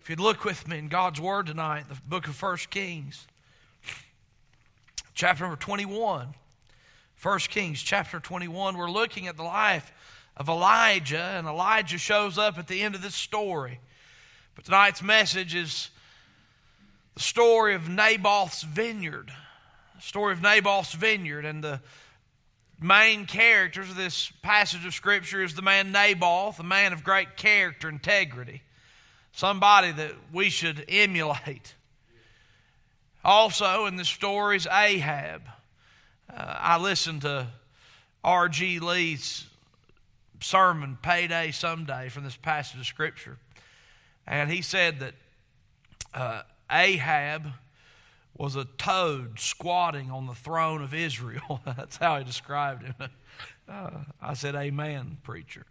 If you'd look with me in God's Word tonight, the book of 1 Kings, chapter number 21. 1 Kings, chapter 21, we're looking at the life of Elijah, and Elijah shows up at the end of this story. But tonight's message is the story of Naboth's vineyard. The story of Naboth's vineyard, and the main characters of this passage of Scripture is the man Naboth, a man of great character, integrity. Somebody that we should emulate. Also in the story is Ahab. I listened to R.G. Lee's sermon, Payday Someday, from this passage of Scripture. And he said that Ahab was a toad squatting on the throne of Israel. That's how he described him. I said, amen, preacher.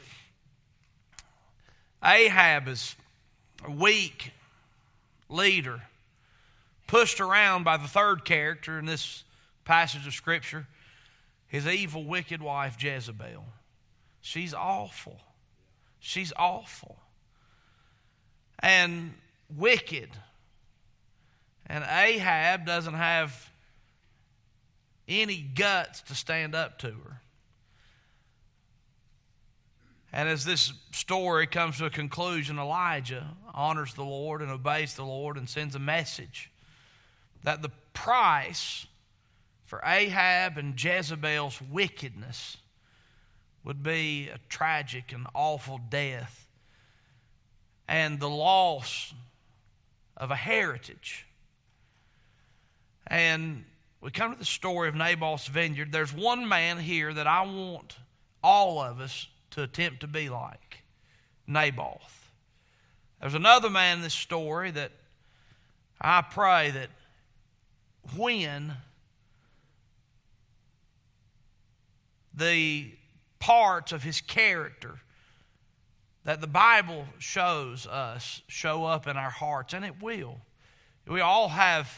Ahab is a weak leader, pushed around by the third character in this passage of Scripture, his evil, wicked wife, Jezebel. She's awful. She's awful. And wicked. And Ahab doesn't have any guts to stand up to her. And as this story comes to a conclusion, Elijah honors the Lord and obeys the Lord and sends a message that the price for Ahab and Jezebel's wickedness would be a tragic and awful death and the loss of a heritage. And we come to the story of Naboth's vineyard. There's one man here that I want all of us to attempt to be like, Naboth. There's another man in this story that I pray that when the parts of his character that the Bible shows us show up in our hearts, and it will. We all have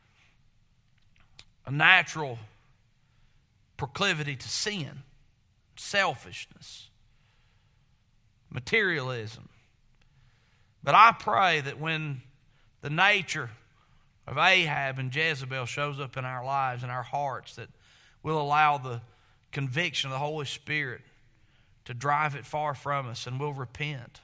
a natural proclivity to sin, selfishness, materialism. But I pray that when the nature of Ahab and Jezebel shows up in our lives and our hearts, that we'll allow the conviction of the Holy Spirit to drive it far from us, and we'll repent.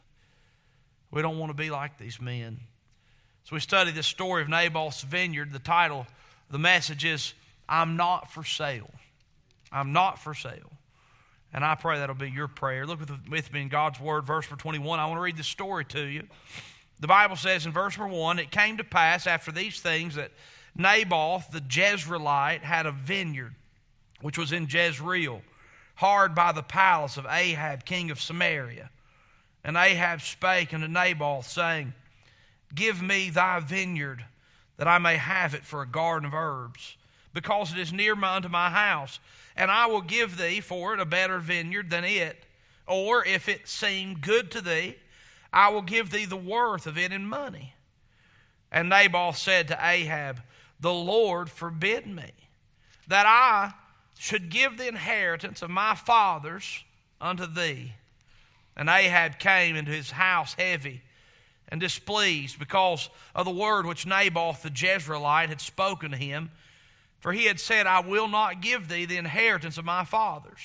We don't want to be like these men. So we study this story of Naboth's vineyard. The title of the message is, I'm Not for Sale. I'm not for sale. And I pray that'll be your prayer. Look with me in God's Word, verse 21. I want to read this story to you. The Bible says in verse 1, it came to pass after these things that Naboth the Jezreelite had a vineyard, which was in Jezreel, hard by the palace of Ahab, king of Samaria. And Ahab spake unto Naboth, saying, Give me thy vineyard, that I may have it for a garden of herbs, because it is near unto my house, and I will give thee for it a better vineyard than it. Or if it seem good to thee, I will give thee the worth of it in money. And Naboth said to Ahab, The Lord forbid me, that I should give the inheritance of my fathers unto thee. And Ahab came into his house heavy and displeased, because of the word which Naboth the Jezreelite had spoken to him. For he had said, I will not give thee the inheritance of my fathers.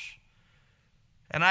And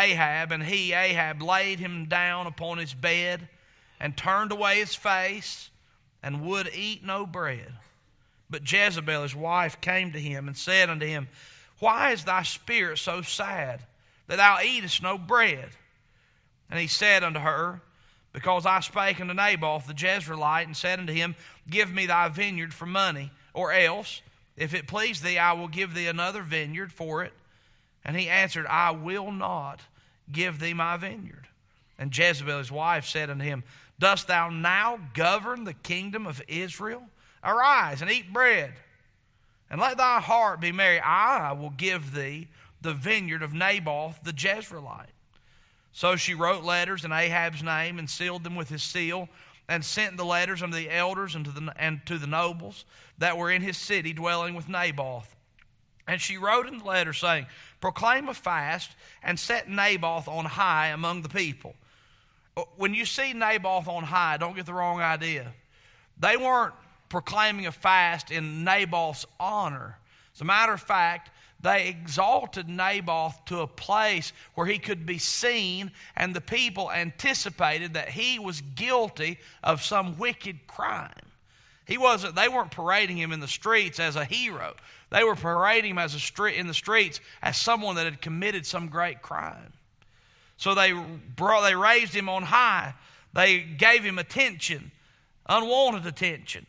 Ahab laid him down upon his bed, and turned away his face, and would eat no bread. But Jezebel his wife came to him, and said unto him, Why is thy spirit so sad, that thou eatest no bread? And he said unto her, Because I spake unto Naboth the Jezreelite, and said unto him, Give me thy vineyard for money, or else, if it please thee, I will give thee another vineyard for it. And he answered, I will not give thee my vineyard. And Jezebel his wife said unto him, Dost thou now govern the kingdom of Israel? Arise and eat bread, and let thy heart be merry. I will give thee the vineyard of Naboth the Jezreelite. So she wrote letters in Ahab's name, and sealed them with his seal, and sent the letters unto the elders and to the nobles that were in his city dwelling with Naboth. And she wrote in the letter, saying, Proclaim a fast, and set Naboth on high among the people. When you see Naboth on high, don't get the wrong idea. They weren't proclaiming a fast in Naboth's honor. As a matter of fact, they exalted Naboth to a place where he could be seen, and the people anticipated that he was guilty of some wicked crime. They weren't parading him in the streets as a hero. They were parading him in the streets as someone that had committed some great crime. So they raised him on high. They gave him attention, unwanted attention.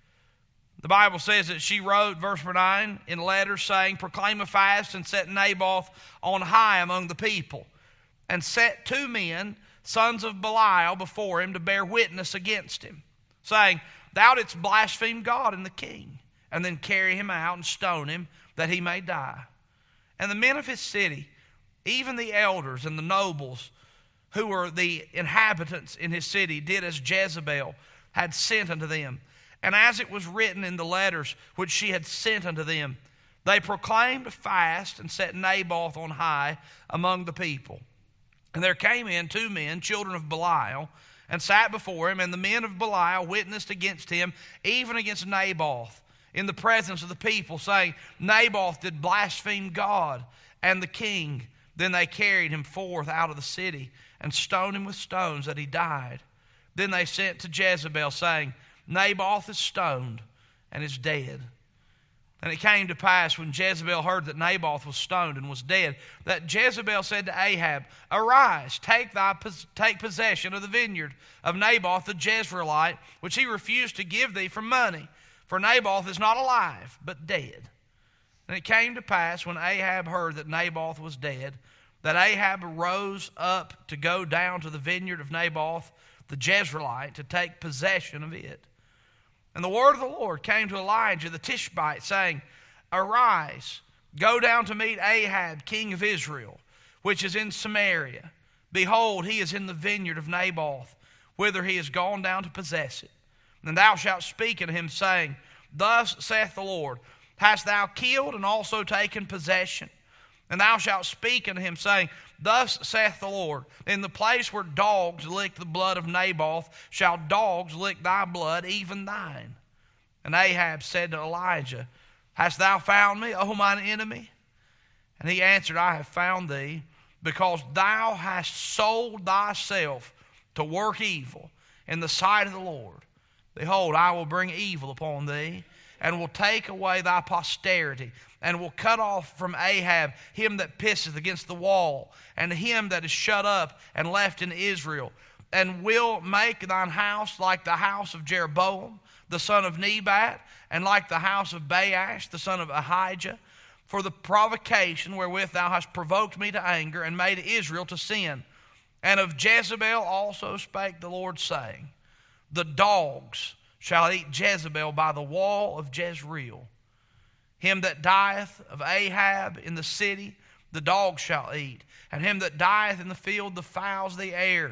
The Bible says that she wrote, verse 9, in letters saying, proclaim a fast and set Naboth on high among the people, and set 2 men, sons of Belial, before him to bear witness against him, saying, thou didst blaspheme God and the king, and then carry him out and stone him, that he may die. And the men of his city, even the elders and the nobles, who were the inhabitants in his city, did as Jezebel had sent unto them. And as it was written in the letters which she had sent unto them, they proclaimed a fast and set Naboth on high among the people. And there came in 2 men, children of Belial, and sat before him, and the men of Belial witnessed against him, even against Naboth, in the presence of the people, saying, Naboth did blaspheme God and the king. Then they carried him forth out of the city, and stoned him with stones, that he died. Then they sent to Jezebel, saying, Naboth is stoned and is dead. And it came to pass, when Jezebel heard that Naboth was stoned and was dead, that Jezebel said to Ahab, arise, take possession of the vineyard of Naboth the Jezreelite, which he refused to give thee for money. For Naboth is not alive, but dead. And it came to pass, when Ahab heard that Naboth was dead, that Ahab arose up to go down to the vineyard of Naboth the Jezreelite, to take possession of it. And the word of the Lord came to Elijah the Tishbite, saying, arise, go down to meet Ahab, king of Israel, which is in Samaria. Behold, he is in the vineyard of Naboth, whither he is gone down to possess it. And thou shalt speak unto him, saying, thus saith the Lord, hast thou killed and also taken possession? And thou shalt speak unto him, saying, thus saith the Lord, in the place where dogs lick the blood of Naboth, shall dogs lick thy blood, even thine. And Ahab said to Elijah, hast thou found me, O mine enemy? And he answered, I have found thee, because thou hast sold thyself to work evil in the sight of the Lord. Behold, I will bring evil upon thee, and will take away thy posterity, and will cut off from Ahab him that pisseth against the wall, and him that is shut up and left in Israel, and will make thine house like the house of Jeroboam, the son of Nebat, and like the house of Baash, the son of Ahijah, for the provocation wherewith thou hast provoked me to anger, and made Israel to sin. And of Jezebel also spake the Lord, saying, the dogs shall eat Jezebel by the wall of Jezreel. Him that dieth of Ahab in the city, the dogs shall eat. And him that dieth in the field, the fowls of the air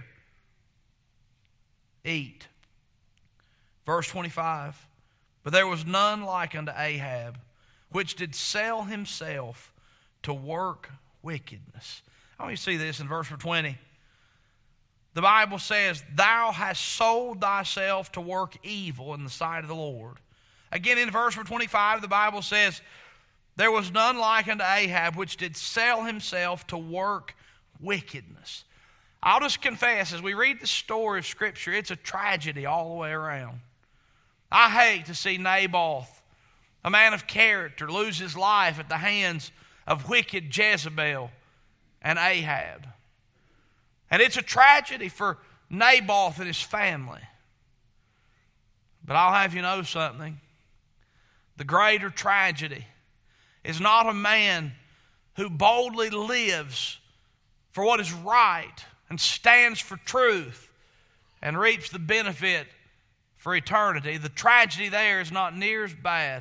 eat. Verse 25. But there was none like unto Ahab, which did sell himself to work wickedness. I want you to see this in verse 20. The Bible says, thou hast sold thyself to work evil in the sight of the Lord. Again, in verse 25, the Bible says, there was none like unto Ahab, which did sell himself to work wickedness. I'll just confess, as we read the story of Scripture, it's a tragedy all the way around. I hate to see Naboth, a man of character, lose his life at the hands of wicked Jezebel and Ahab. And it's a tragedy for Naboth and his family. But I'll have you know something. The greater tragedy is not a man who boldly lives for what is right and stands for truth and reaps the benefit for eternity. The tragedy there is not near as bad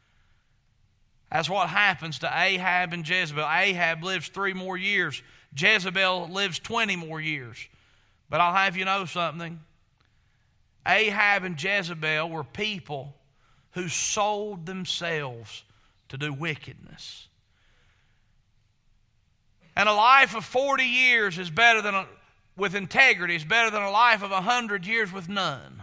as what happens to Ahab and Jezebel. Ahab lives 3 more years. Jezebel lives 20 more years. But I'll have you know something. Ahab and Jezebel were people who sold themselves to do wickedness. And a life of 40 years is better than with integrity is better than a life of 100 years with none.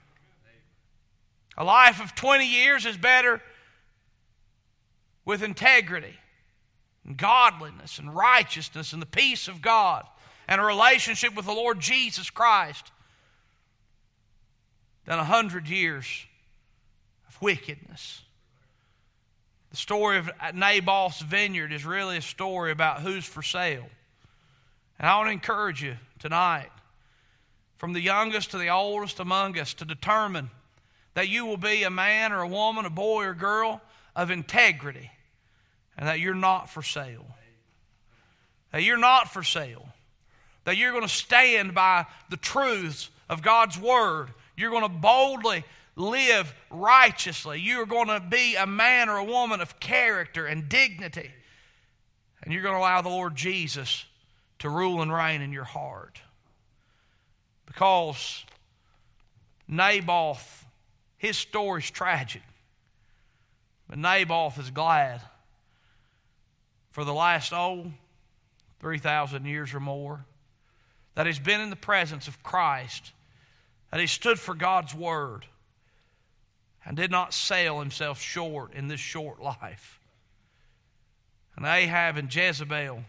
A life of 20 years is better with integrity and godliness and righteousness and the peace of God and a relationship with the Lord Jesus Christ than 100 years of wickedness. The story of Naboth's vineyard is really a story about who's for sale. And I want to encourage you tonight, from the youngest to the oldest among us, to determine that you will be a man or a woman, a boy or girl of integrity, and that you're not for sale. That you're not for sale. That you're going to stand by the truths of God's Word. You're going to boldly live righteously. You're going to be a man or a woman of character and dignity. And you're going to allow the Lord Jesus to rule and reign in your heart. Because Naboth, his story's tragic. But Naboth is glad for the last, 3,000 years or more, that he's been in the presence of Christ, that he stood for God's Word, and did not sell himself short in this short life. And Ahab and Jezebel,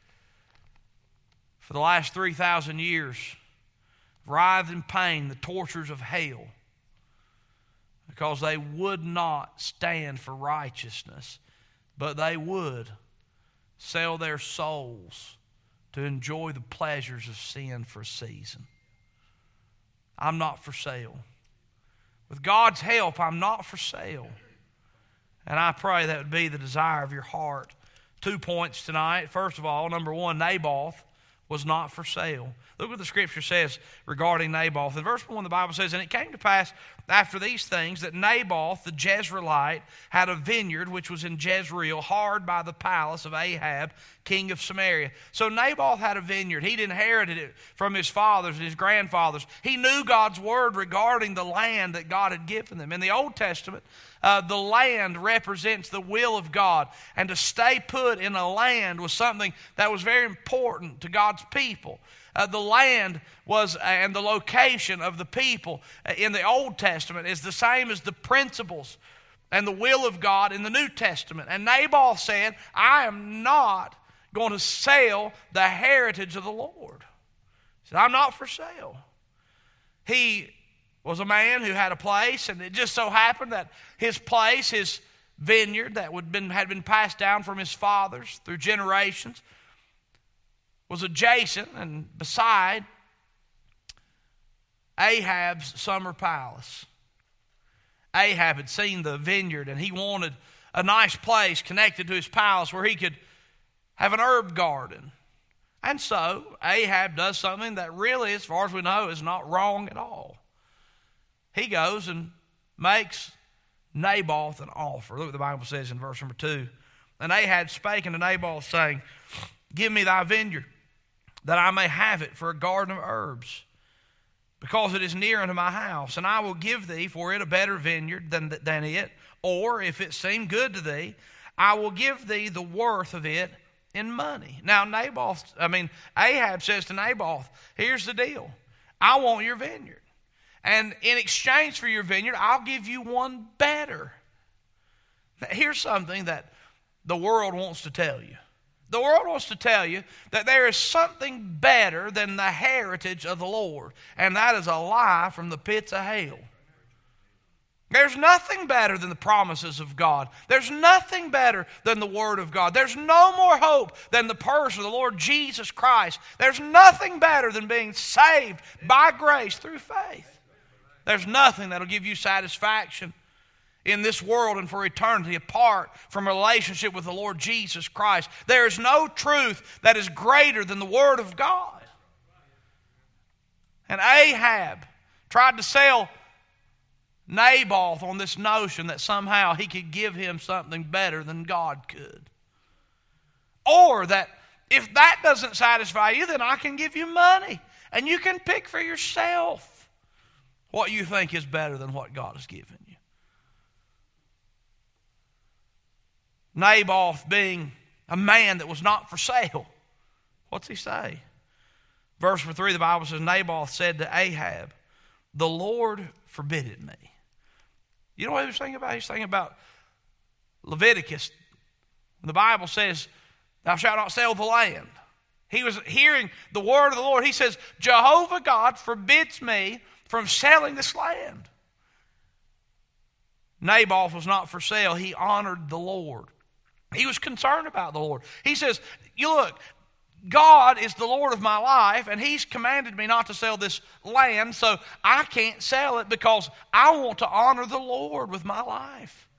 for the last 3,000 years, writhed in pain the tortures of hell because they would not stand for righteousness, but they would sell their souls to enjoy the pleasures of sin for a season. I'm not for sale. With God's help, I'm not for sale. And I pray that would be the desire of your heart. 2 points tonight. First of all, number one, Naboth was not for sale. Look what the Scripture says regarding Naboth. In verse 1, the Bible says, "And it came to pass after these things that Naboth the Jezreelite had a vineyard which was in Jezreel, hard by the palace of Ahab, king of Samaria." So Naboth had a vineyard. He'd inherited it from his fathers and his grandfathers. He knew God's Word regarding the land that God had given them. In the Old Testament, the land represents the will of God. And to stay put in a land was something that was very important to God's people. The land was, and the location of the people in the Old Testament is the same as the principles and the will of God in the New Testament. And Naboth said, I am not going to sell the heritage of the Lord. He said, I'm not for sale. He was a man who had a place, and it just so happened that his place, his vineyard that had been passed down from his fathers through generations, was adjacent and beside Ahab's summer palace. Ahab had seen the vineyard, and he wanted a nice place connected to his palace where he could have an herb garden. And so Ahab does something that really, as far as we know, is not wrong at all. He goes and makes Naboth an offer. Look what the Bible says in verse number 2. "And Ahab spake unto Naboth, saying, Give me thy vineyard, that I may have it for a garden of herbs, because it is near unto my house. And I will give thee for it a better vineyard than it. Or, if it seem good to thee, I will give thee the worth of it in money." Now Ahab says to Naboth, here's the deal. I want your vineyard. And in exchange for your vineyard, I'll give you one better. Now, here's something that the world wants to tell you. The world wants to tell you that there is something better than the heritage of the Lord. And that is a lie from the pits of hell. There's nothing better than the promises of God. There's nothing better than the Word of God. There's no more hope than the person of the Lord Jesus Christ. There's nothing better than being saved by grace through faith. There's nothing that'll give you satisfaction in this world and for eternity apart from a relationship with the Lord Jesus Christ. There is no truth that is greater than the Word of God. And Ahab tried to sell Naboth on this notion that somehow he could give him something better than God could. Or that if that doesn't satisfy you, then I can give you money and you can pick for yourself what you think is better than what God has given you. Naboth, being a man that was not for sale, what's he say? Verse 3, the Bible says, Naboth said to Ahab, the Lord forbid it me. You know what he was thinking about? He was thinking about Leviticus. The Bible says, thou shalt not sell the land. He was hearing the word of the Lord. He says, Jehovah God forbids me from selling this land. Naboth was not for sale. He honored the Lord. He was concerned about the Lord. He says, you look, God is the Lord of my life, and He's commanded me not to sell this land, so I can't sell it because I want to honor the Lord with my life.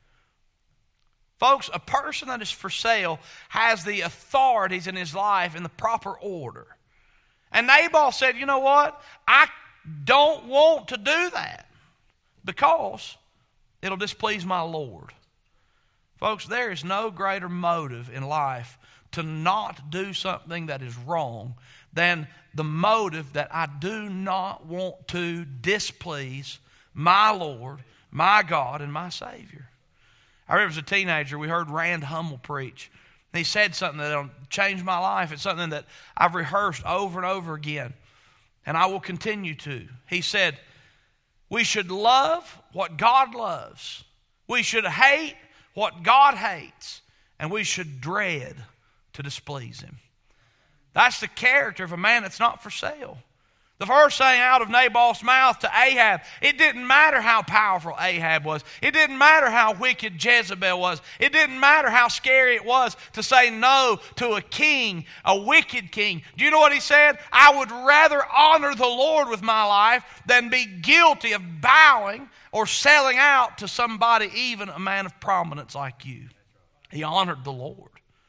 Folks, a person that is for sale has the authorities in his life in the proper order. And Naboth said, you know what? I don't want to do that because it'll displease my Lord. Folks, there is no greater motive in life to not do something that is wrong than the motive that I do not want to displease my Lord, my God, and my Savior. I remember as a teenager, we heard Rand Hummel preach. And he said something that changed my life. It's something that I've rehearsed over and over again, and I will continue to. He said, we should love what God loves. We should hate what God hates. And we should dread to displease Him. That's the character of a man that's not for sale. The first thing out of Naboth's mouth to Ahab, it didn't matter how powerful Ahab was. It didn't matter how wicked Jezebel was. It didn't matter how scary it was to say no to a king, a wicked king. Do you know what he said? I would rather honor the Lord with my life than be guilty of bowing or selling out to somebody, even a man of prominence like you. He honored the Lord.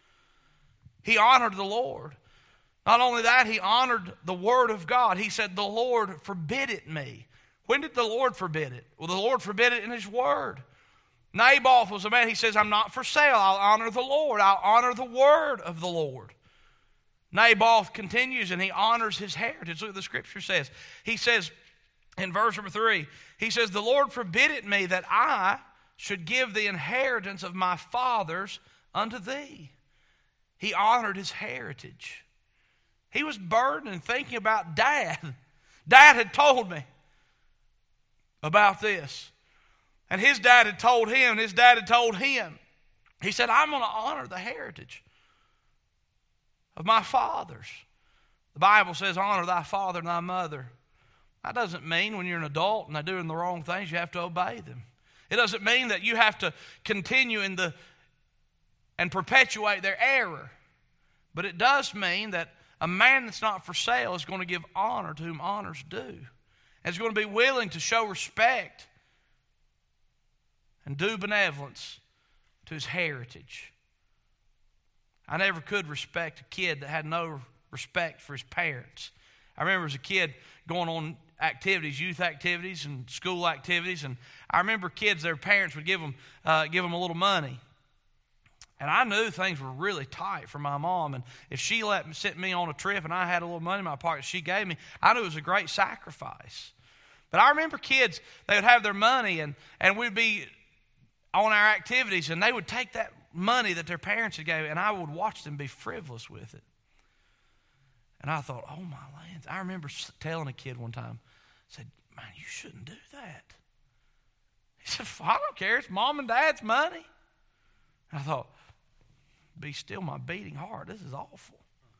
He honored the Lord. Not only that, he honored the Word of God. He said, the Lord forbid it me. When did the Lord forbid it? Well, the Lord forbid it in His Word. Naboth was a man, he says, I'm not for sale. I'll honor the Lord. I'll honor the Word of the Lord. Naboth continues and he honors his heritage. Look what the Scripture says. He says in verse number 3, he says, the Lord forbid it me that I should give the inheritance of my fathers unto thee. He honored his heritage. He was burdened and thinking about Dad. Dad had told me about this. And his dad had told him, and his dad had told him. He said, I'm going to honor the heritage of my fathers. The Bible says, honor thy father and thy mother. That doesn't mean when you're an adult and they're doing the wrong things, you have to obey them. It doesn't mean that you have to continue and perpetuate their error. But it does mean that a man that's not for sale is going to give honor to whom honor's due. And is going to be willing to show respect and do benevolence to his heritage. I never could respect a kid that had no respect for his parents. I remember as a kid going on activities, youth activities and school activities, and I remember kids, their parents would give them a little money. And I knew things were really tight for my mom. And if she sent me on a trip and I had a little money in my pocket she gave me, I knew it was a great sacrifice. But I remember kids, they would have their money and we'd be on our activities and they would take that money that their parents had gave and I would watch them be frivolous with it. And I thought, oh my lands. I remember telling a kid one time, I said, man, you shouldn't do that. He said, I don't care. It's mom and dad's money. And I thought, be still my beating heart. This is awful.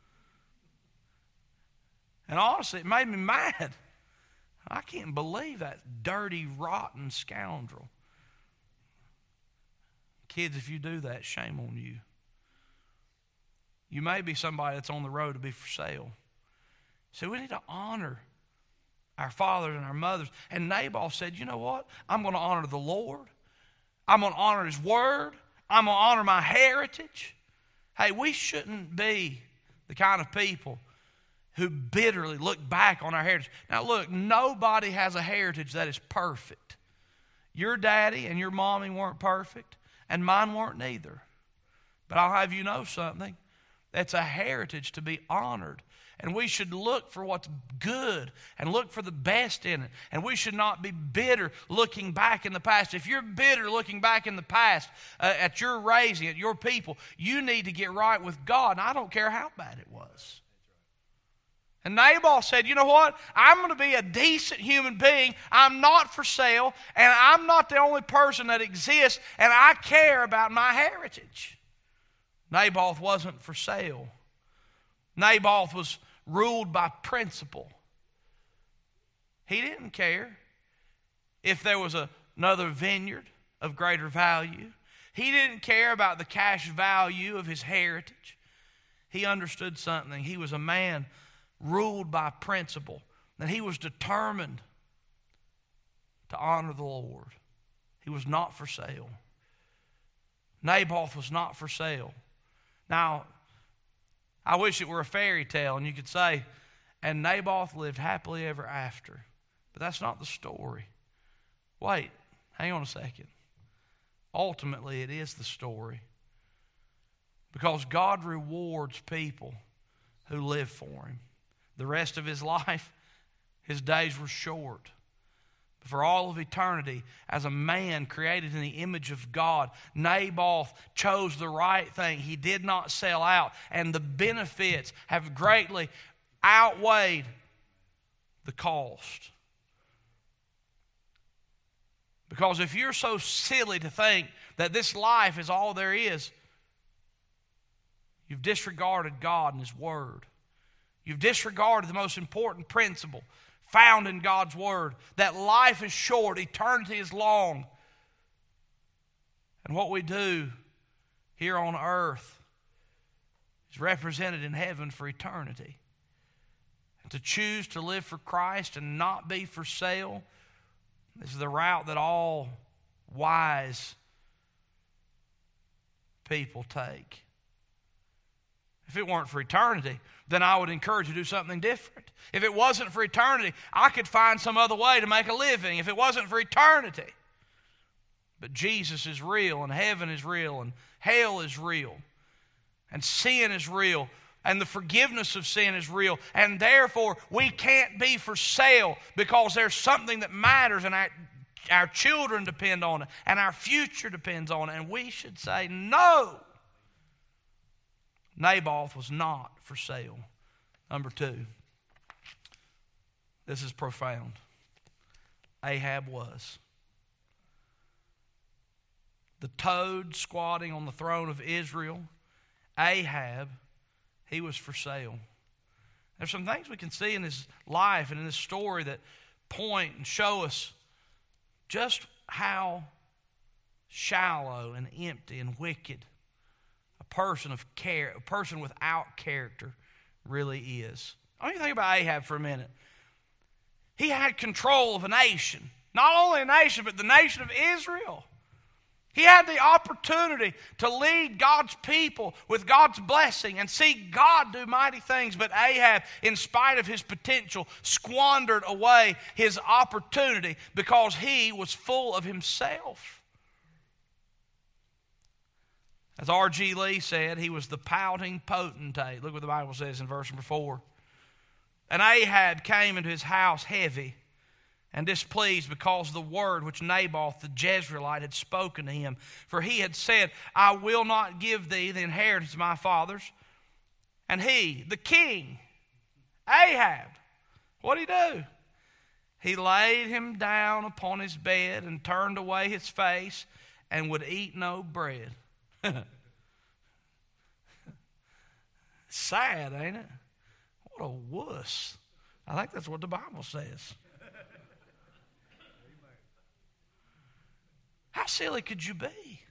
And honestly, it made me mad. I can't believe that dirty, rotten scoundrel. Kids, if you do that, shame on you. You may be somebody that's on the road to be for sale. So we need to honor our fathers and our mothers. And Naboth said, you know what? I'm going to honor the Lord. I'm going to honor His Word. I'm going to honor my heritage. Hey, we shouldn't be the kind of people who bitterly look back on our heritage. Now look, nobody has a heritage that is perfect. Your daddy and your mommy weren't perfect, and mine weren't neither. But I'll have you know something. That's a heritage to be honored. And we should look for what's good and look for the best in it. And we should not be bitter looking back in the past. If you're bitter looking back in the past at your raising, at your people, you need to get right with God. And I don't care how bad it was. And Nabal said, you know what? I'm going to be a decent human being. I'm not for sale, and I'm not the only person that exists, and I care about my heritage. Naboth wasn't for sale. Naboth was ruled by principle. He didn't care if there was another vineyard of greater value. He didn't care about the cash value of his heritage. He understood something. He was a man ruled by principle, and he was determined to honor the Lord. He was not for sale. Naboth was not for sale. Now, I wish it were a fairy tale and you could say, and Naboth lived happily ever after. But that's not the story. Wait, hang on a second. Ultimately, it is the story. Because God rewards people who live for Him. The rest of his life, his days were short. But for all of eternity, as a man created in the image of God, Naboth chose the right thing. He did not sell out. And the benefits have greatly outweighed the cost. Because if you're so silly to think that this life is all there is, you've disregarded God and His Word. You've disregarded the most important principle found in God's Word, that life is short, eternity is long. And what we do here on earth is represented in heaven for eternity. And to choose to live for Christ and not be for sale, this is the route that all wise people take. If it weren't for eternity, then I would encourage you to do something different. If it wasn't for eternity, I could find some other way to make a living. If it wasn't for eternity. But Jesus is real, and heaven is real, and hell is real, and sin is real, and the forgiveness of sin is real. And therefore, we can't be for sale because there's something that matters, and our children depend on it, and our future depends on it. And we should say no. Naboth was not for sale. Number 2. This is profound. Ahab was. The toad squatting on the throne of Israel, Ahab, he was for sale. There's some things we can see in his life and in this story that point and show us just how shallow and empty and wicked a person without character really is. I want you to think about Ahab for a minute. He had control of a nation. Not only a nation, but the nation of Israel. He had the opportunity to lead God's people with God's blessing and see God do mighty things. But Ahab, in spite of his potential, squandered away his opportunity because he was full of himself. As R.G. Lee said, he was the pouting potentate. Look what the Bible says in verse number 4. And Ahab came into his house heavy and displeased because of the word which Naboth the Jezreelite had spoken to him. For he had said, I will not give thee the inheritance of my fathers. And he, the king, Ahab, what did he do? He laid him down upon his bed and turned away his face and would eat no bread. Sad, ain't it? What a wuss. I think that's what the Bible says. How silly could you be?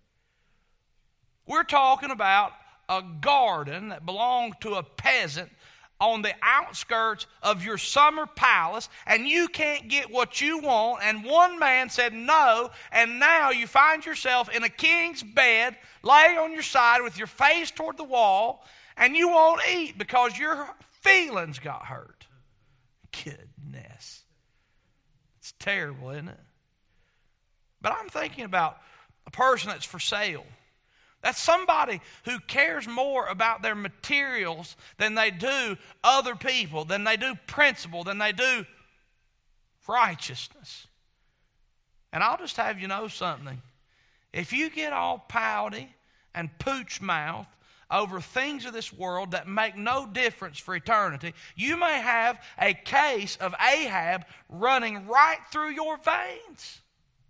We're talking about a garden that belonged to a peasant on the outskirts of your summer palace, and you can't get what you want, and one man said no, and now you find yourself in a king's bed, laying on your side with your face toward the wall, and you won't eat because your feelings got hurt. Goodness. It's terrible, isn't it? But I'm thinking about a person that's for sale. That's somebody who cares more about their materials than they do other people, than they do principle, than they do righteousness. And I'll just have you know something. If you get all pouty and pooch mouth over things of this world that make no difference for eternity, you may have a case of Ahab running right through your veins.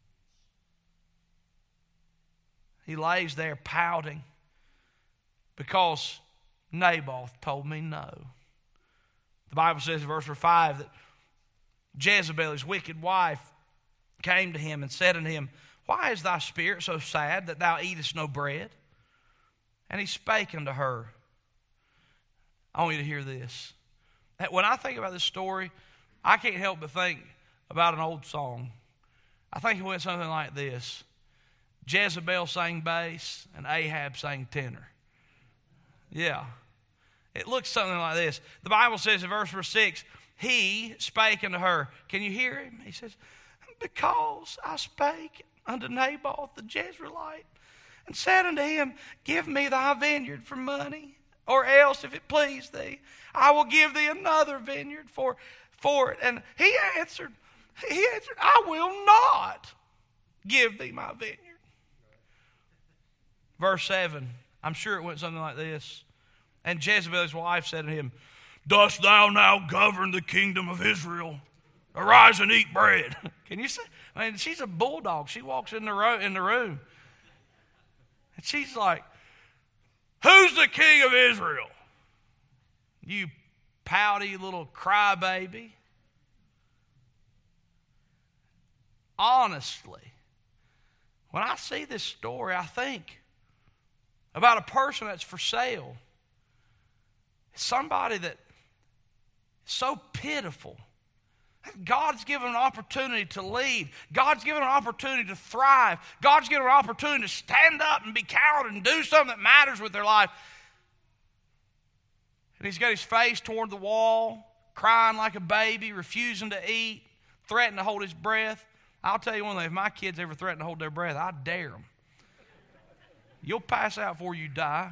He lays there pouting because Naboth told me no. The Bible says in verse 5 that Jezebel, his wicked wife, came to him and said unto him, Why is thy spirit so sad that thou eatest no bread? And he spake unto her. I want you to hear this. When I think about this story, I can't help but think about an old song. I think it went something like this. Jezebel sang bass and Ahab sang tenor. Yeah. It looks something like this. The Bible says in verse 6, he spake unto her. Can you hear him? He says, Because I spake unto Naboth the Jezreelite, and said unto him, Give me thy vineyard for money, or else, if it please thee, I will give thee another vineyard for it. And he answered, I will not give thee my vineyard. Verse 7, I'm sure it went something like this. And Jezebel, his wife, said to him, Dost thou now govern the kingdom of Israel? Arise and eat bread. Can you see? I mean, she's a bulldog. She walks in the room. And she's like, Who's the king of Israel? You pouty little crybaby. Honestly, when I see this story, I think about a person that's for sale. Somebody that is so pitiful. God's given an opportunity to lead. God's given an opportunity to thrive. God's given an opportunity to stand up and be counted and do something that matters with their life. And he's got his face toward the wall, crying like a baby, refusing to eat, threatening to hold his breath. I'll tell you one thing, if my kids ever threaten to hold their breath, I dare them. You'll pass out before you die.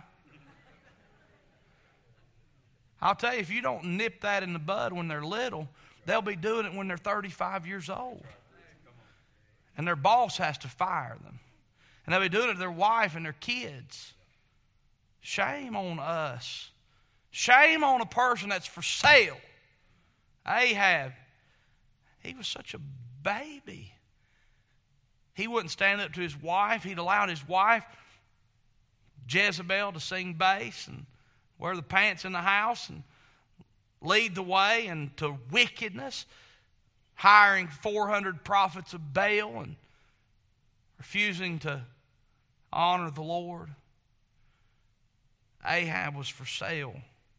I'll tell you, if you don't nip that in the bud when they're little, they'll be doing it when they're 35 years old. And their boss has to fire them. And they'll be doing it to their wife and their kids. Shame on us. Shame on a person that's for sale. Ahab, he was such a baby. He wouldn't stand up to his wife. He'd allowed his wife, Jezebel, to sing bass and wear the pants in the house and lead the way into wickedness, hiring 400 prophets of Baal and refusing to honor the Lord. Ahab was for sale.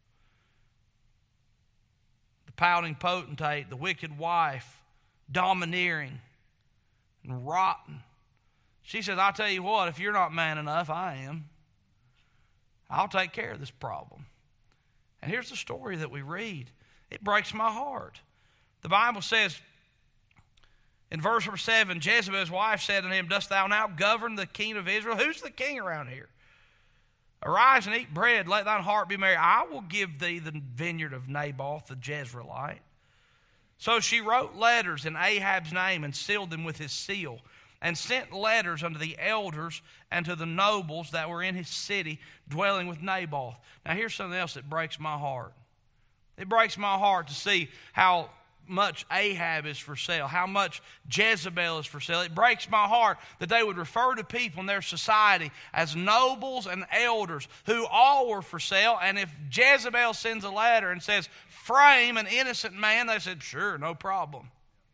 The pouting potentate, the wicked wife, domineering and rotten. She says, I'll tell you what, if you're not man enough, I am. I'll take care of this problem. And here's the story that we read. It breaks my heart. The Bible says in verse number 7, Jezebel's wife said unto him, Dost thou now govern the king of Israel? Who's the king around here? Arise and eat bread, let thine heart be merry. I will give thee the vineyard of Naboth the Jezreelite. So she wrote letters in Ahab's name and sealed them with his seal, and sent letters unto the elders and to the nobles that were in his city, dwelling with Naboth. Now here's something else that breaks my heart. It breaks my heart to see how much Ahab is for sale, how much Jezebel is for sale. It breaks my heart that they would refer to people in their society as nobles and elders who all were for sale. And if Jezebel sends a letter and says, frame an innocent man, they said, sure, no problem.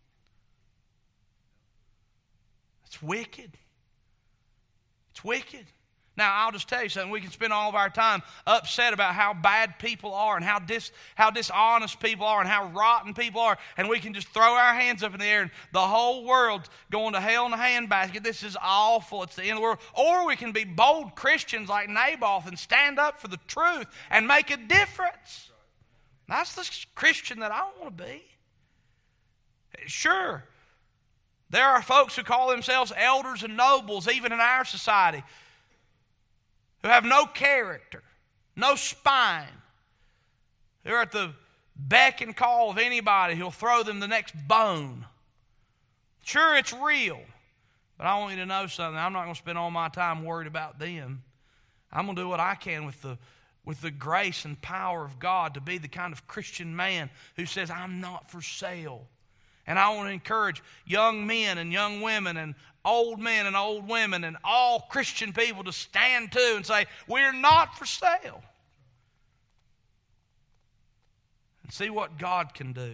It's wicked. It's wicked. Now, I'll just tell you something. We can spend all of our time upset about how bad people are and how dishonest people are and how rotten people are, and we can just throw our hands up in the air and the whole world's going to hell in a handbasket. This is awful. It's the end of the world. Or we can be bold Christians like Naboth and stand up for the truth and make a difference. That's the Christian that I want to be. Sure, there are folks who call themselves elders and nobles, even in our society, who have no character, no spine. They're at the beck and call of anybody who'll throw them the next bone. Sure, it's real, but I want you to know something. I'm not going to spend all my time worried about them. I'm going to do what I can with the grace and power of God to be the kind of Christian man who says, I'm not for sale. And I want to encourage young men and young women and old men and old women and all Christian people to stand to and say, we're not for sale. And see what God can do.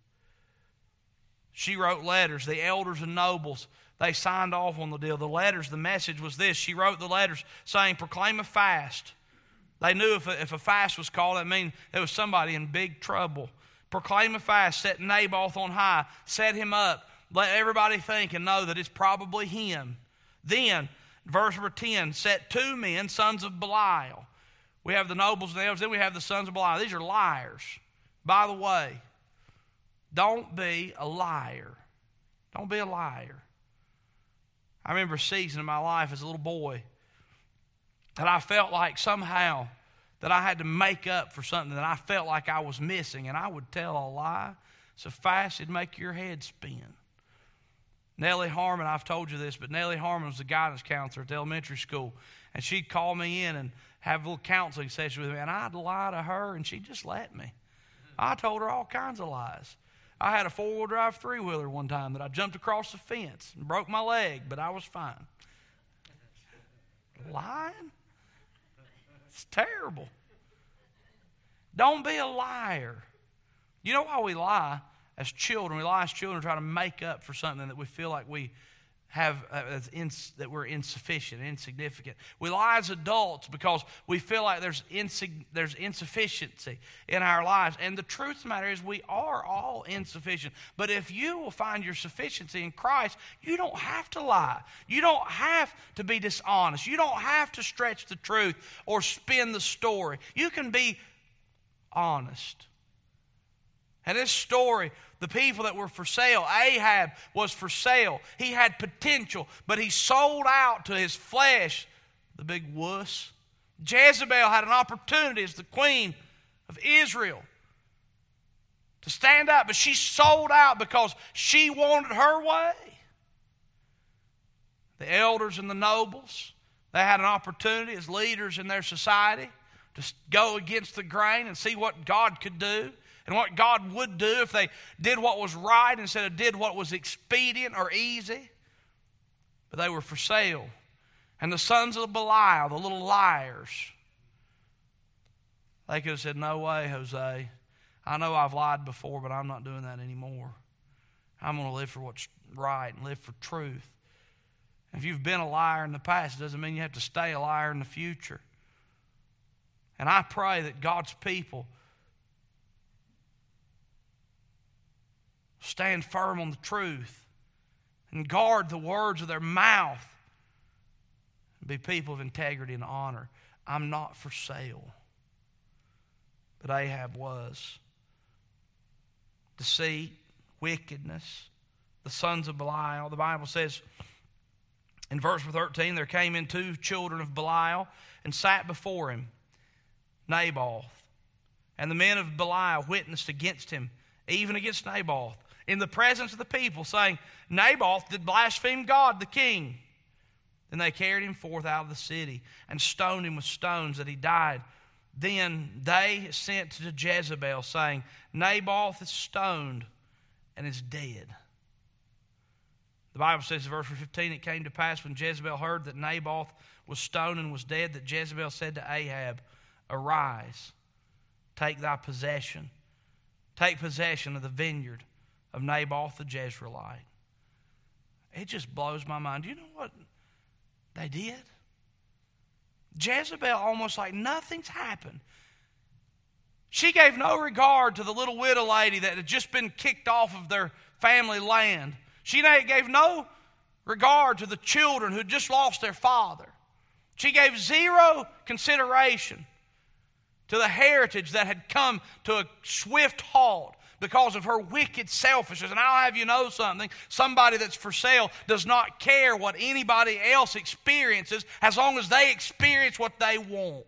She wrote letters. The elders and nobles, they signed off on the deal. The letters, the message was this. She wrote the letters saying, proclaim a fast. They knew if a fast was called, that meant there was somebody in big trouble. Proclaim a fast, set Naboth on high, set him up. Let everybody think and know that it's probably him. Then, verse number 10, set 2 men, sons of Belial. We have the nobles and the elders, then we have the sons of Belial. These are liars. By the way, don't be a liar. Don't be a liar. I remember a season in my life as a little boy that I felt like somehow that I had to make up for something that I felt like I was missing, and I would tell a lie so fast it'd make your head spin. Nellie Harmon, I've told you this, but Nellie Harmon was the guidance counselor at the elementary school, and she'd call me in and have a little counseling session with me, and I'd lie to her, and she'd just let me. I told her all kinds of lies. I had a 4-wheel drive 3-wheeler one time that I jumped across the fence and broke my leg, but I was fine. Lying? It's terrible. Don't be a liar. You know why we lie as children? We lie as children to try to make up for something that we feel like we have that we're insufficient, insignificant. We lie as adults because we feel like there's insufficiency in our lives. And the truth of the matter is we are all insufficient. But if you will find your sufficiency in Christ, you don't have to lie. You don't have to be dishonest. You don't have to stretch the truth or spin the story. You can be honest. And this story, the people that were for sale, Ahab was for sale. He had potential, but he sold out to his flesh, the big wuss. Jezebel had an opportunity as the queen of Israel to stand up, but she sold out because she wanted her way. The elders and the nobles, they had an opportunity as leaders in their society to go against the grain and see what God could do. And what God would do if they did what was right instead of did what was expedient or easy. But they were for sale. And the sons of Belial, the little liars, they could have said, no way, Jose. I know I've lied before, but I'm not doing that anymore. I'm going to live for what's right and live for truth. If you've been a liar in the past, it doesn't mean you have to stay a liar in the future. And I pray that God's people stand firm on the truth and guard the words of their mouth and be people of integrity and honor. I'm not for sale. But Ahab was. Deceit, wickedness, the sons of Belial. The Bible says in verse 13, there came in 2 children of Belial and sat before him, Naboth. And the men of Belial witnessed against him, even against Naboth, in the presence of the people, saying, Naboth did blaspheme God, the king. Then they carried him forth out of the city and stoned him with stones that he died. Then they sent to Jezebel, saying, Naboth is stoned and is dead. The Bible says in verse 15, it came to pass when Jezebel heard that Naboth was stoned and was dead, that Jezebel said to Ahab, Arise, take thy possession. Take possession of the vineyard of Naboth the Jezreelite. It just blows my mind. Do you know what they did? Jezebel, almost like nothing's happened. She gave no regard to the little widow lady that had just been kicked off of their family land. She gave no regard to the children who had just lost their father. She gave zero consideration to the heritage that had come to a swift halt because of her wicked selfishness. And I'll have you know something. Somebody that's for sale does not care what anybody else experiences as long as they experience what they want.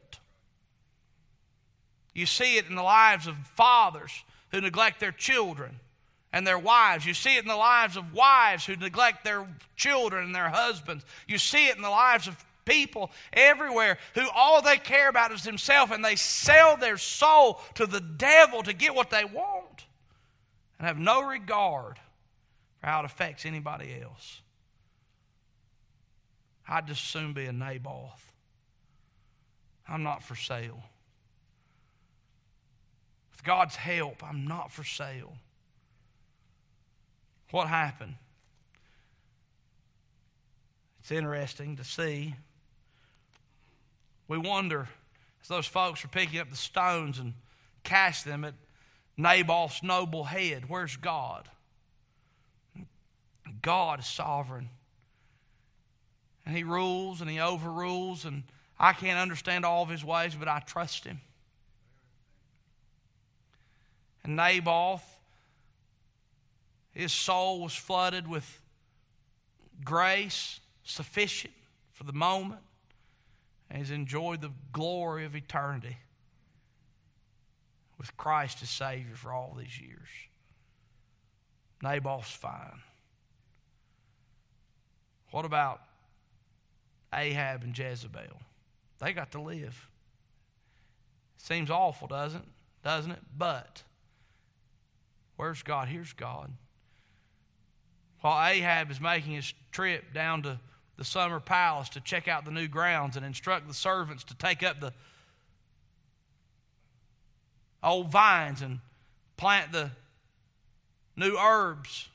You see it in the lives of fathers who neglect their children and their wives. You see it in the lives of wives who neglect their children and their husbands. You see it in the lives of people everywhere who all they care about is themselves, and they sell their soul to the devil to get what they want and have no regard for how it affects anybody else. I'd just soon be a Naboth. I'm not for sale. With God's help, I'm not for sale. What happened? It's interesting to see. We wonder, as those folks were picking up the stones and cast them at Naboth's noble head, where's God? God is sovereign. And He rules and He overrules, and I can't understand all of His ways, but I trust Him. And Naboth, his soul was flooded with grace sufficient for the moment, and he's enjoyed the glory of eternity with Christ as Savior for all these years. Naboth's fine. What about Ahab and Jezebel? They got to live. Seems awful, doesn't it? But where's God? Here's God. While Ahab is making his trip down to the summer palace to check out the new grounds and instruct the servants to take up the old vines and plant the new herbs,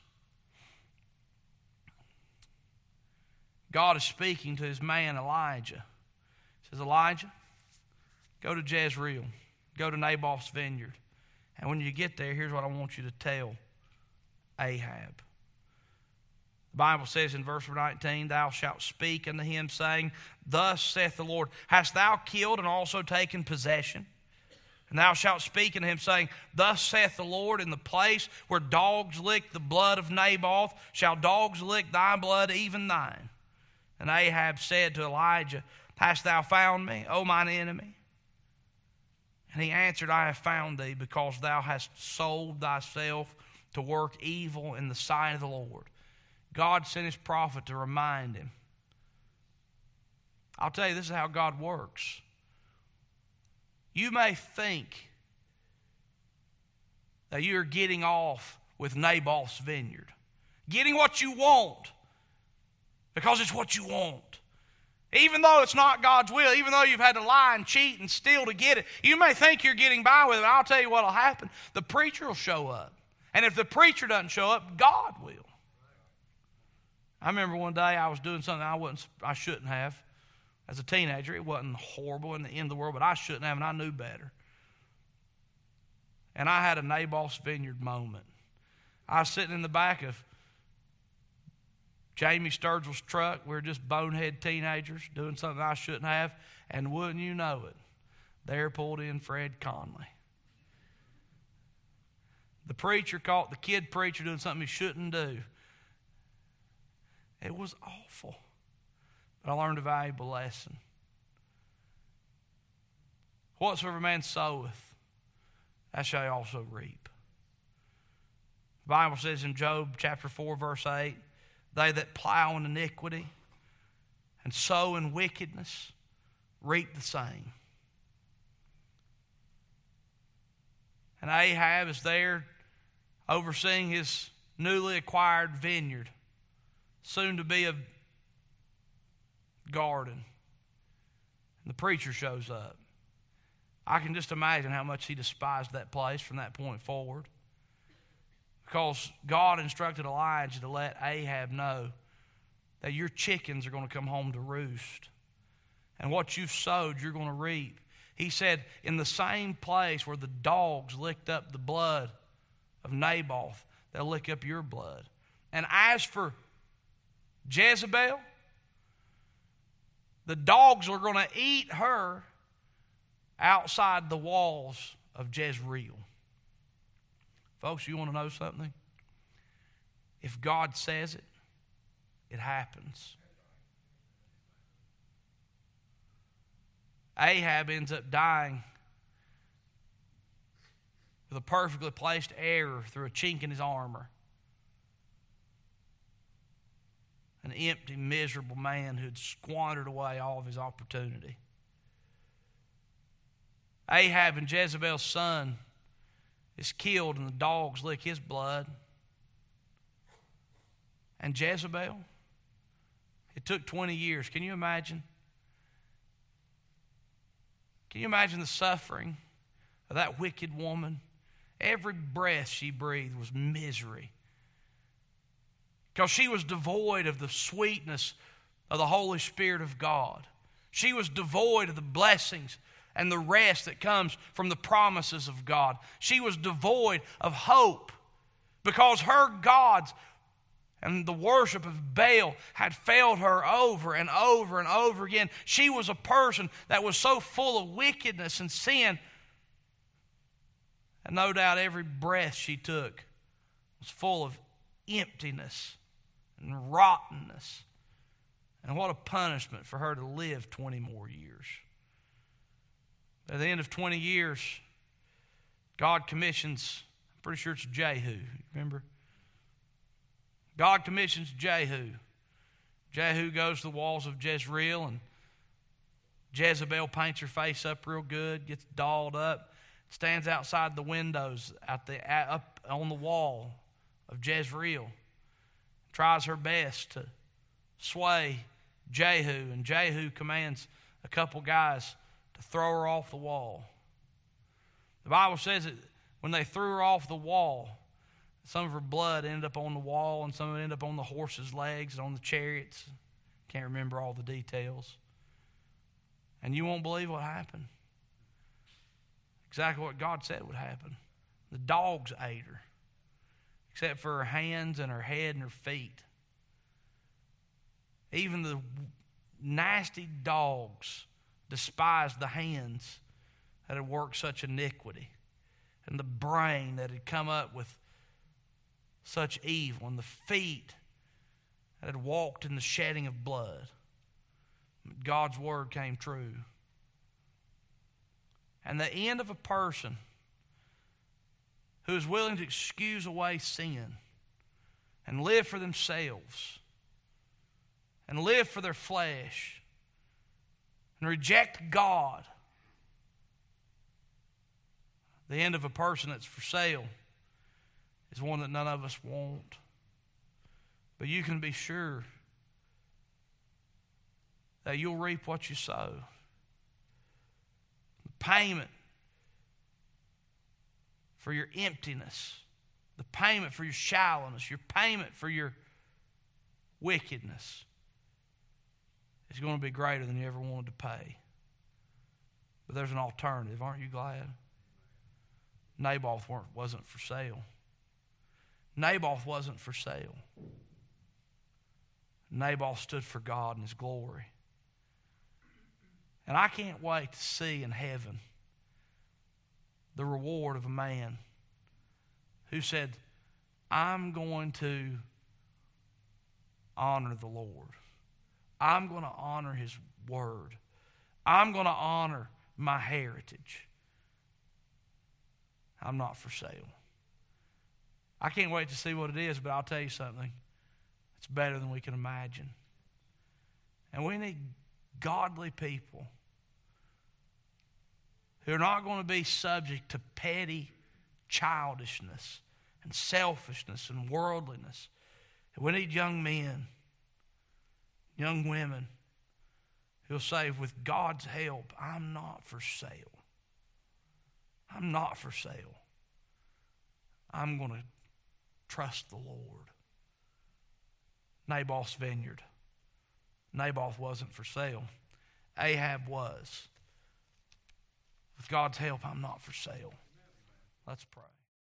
God is speaking to His man Elijah. He says, Elijah, go to Jezreel. Go to Naboth's vineyard. And when you get there, here's what I want you to tell Ahab. The Bible says in verse 19, thou shalt speak unto him, saying, thus saith the Lord, hast thou killed and also taken possession? And thou shalt speak unto him, saying, thus saith the Lord, in the place where dogs lick the blood of Naboth, shall dogs lick thy blood, even thine. And Ahab said to Elijah, hast thou found me, O mine enemy? And he answered, I have found thee, because thou hast sold thyself to work evil in the sight of the Lord. God sent His prophet to remind him. I'll tell you, this is how God works. You may think that you're getting off with Naboth's vineyard, getting what you want, because it's what you want. Even though it's not God's will, even though you've had to lie and cheat and steal to get it, you may think you're getting by with it. I'll tell you what will happen. The preacher will show up. And if the preacher doesn't show up, God will. I remember one day I was doing something I shouldn't have. As a teenager, it wasn't horrible in the end of the world, but I shouldn't have, and I knew better. And I had a Naboth's vineyard moment. I was sitting in the back of Jamie Sturgill's truck. We were just bonehead teenagers doing something I shouldn't have. And wouldn't you know it, there pulled in Fred Conley. The preacher caught the kid preacher doing something he shouldn't do. It was awful. But I learned a valuable lesson. Whatsoever man soweth, that shall he also reap. The Bible says in Job chapter 4, verse 8, they that plow in iniquity and sow in wickedness reap the same. And Ahab is there overseeing his newly acquired vineyard, soon to be a garden. And the preacher shows up. I can just imagine how much he despised that place from that point forward. Because God instructed Elijah to let Ahab know that your chickens are going to come home to roost. And what you've sowed, you're going to reap. He said, in the same place where the dogs licked up the blood of Naboth, they'll lick up your blood. And as for Jezebel, the dogs are going to eat her outside the walls of Jezreel. Folks, you want to know something? If God says it, it happens. Ahab ends up dying with a perfectly placed arrow through a chink in his armor. an empty, miserable man who had squandered away all of his opportunity. Ahab and Jezebel's son is killed and the dogs lick his blood. And Jezebel, it took 20 years. Can you imagine? Can you imagine the suffering of that wicked woman? Every breath she breathed was misery. Because she was devoid of the sweetness of the Holy Spirit of God. She was devoid of the blessings and the rest that comes from the promises of God. She was devoid of hope because her gods and the worship of Baal had failed her over and over and over again. She was a person that was so full of wickedness and sin. And no doubt every breath she took was full of emptiness and rottenness. And what a punishment for her to live 20 more years. At the end of 20 years, God commissions, I'm pretty sure it's Jehu, remember? God commissions Jehu. Jehu goes to the walls of Jezreel, and Jezebel paints her face up real good, gets dolled up, stands outside the windows up on the wall of Jezreel, tries her best to sway Jehu, and Jehu commands a couple guys to throw her off the wall. The Bible says that when they threw her off the wall, some of her blood ended up on the wall, and some of it ended up on the horses' legs and on the chariots. Can't remember all the details. And you won't believe what happened. Exactly what God said would happen. The dogs ate her, except for her hands and her head and her feet. Even the nasty dogs despised the hands that had worked such iniquity, and the brain that had come up with such evil, and the feet that had walked in the shedding of blood. God's word came true. And the end of a person who is willing to excuse away sin and live for themselves and live for their flesh and reject God, the end of a person that's for sale is one that none of us want. But you can be sure that you'll reap what you sow. The payment for your emptiness, the payment for your shallowness, your payment for your wickedness is going to be greater than you ever wanted to pay. But there's an alternative. Aren't you glad? Naboth wasn't for sale. Naboth wasn't for sale. Naboth stood for God and His glory. And I can't wait to see in heaven the reward of a man who said, I'm going to honor the Lord. I'm going to honor His word. I'm going to honor my heritage. I'm not for sale. I can't wait to see what it is, but I'll tell you something. It's better than we can imagine. And we need godly people who are not going to be subject to petty childishness and selfishness and worldliness. And we need young men, young women who'll say, with God's help, I'm not for sale. I'm not for sale. I'm going to trust the Lord. Naboth's vineyard. Naboth wasn't for sale. Ahab was. With God's help, I'm not for sale. Let's pray.